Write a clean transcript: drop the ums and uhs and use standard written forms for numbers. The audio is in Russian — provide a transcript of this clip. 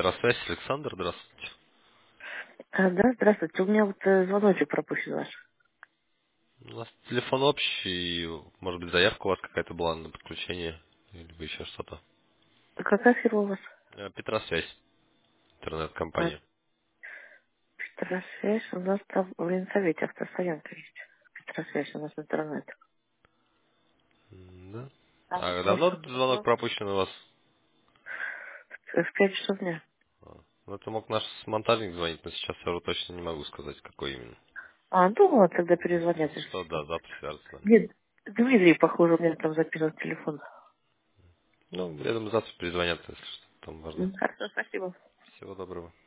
Петросвязь, Александр, здравствуйте. Да, здравствуйте. У меня вот звоночек пропущен ваш. У нас телефон общий, может быть, заявка у вас какая-то была на подключение, или вы еще что-то. Какая фирма у вас? Петросвязь, А, интернет-компания. Петросвязь. У нас там в Ленсовете автостоянка есть. Петросвязь у нас интернет. Да. А А может давно что-то звонок такое? пропущен у вас? В 5 часов дня. Ну, это мог наш монтажник звонить, но сейчас я уже точно не могу сказать, какой именно. Ну вот, тогда Если перезвонят, если что, что. да, завтра свяжется с нами. Нет, Дмитрий, похоже, у меня там записан телефон. Ну, я думаю, завтра перезвонят, если что, там важно. Хорошо, спасибо. Всего доброго.